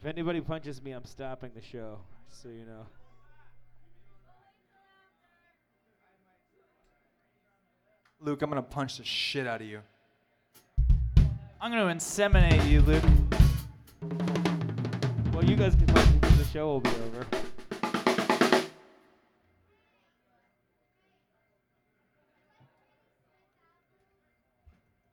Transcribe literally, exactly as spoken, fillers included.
If anybody punches me, I'm stopping the show, just so you know. Luke, I'm gonna punch the shit out of you. I'm going to inseminate you, Luke. Well, you guys can punch me, 'cause the show will be over.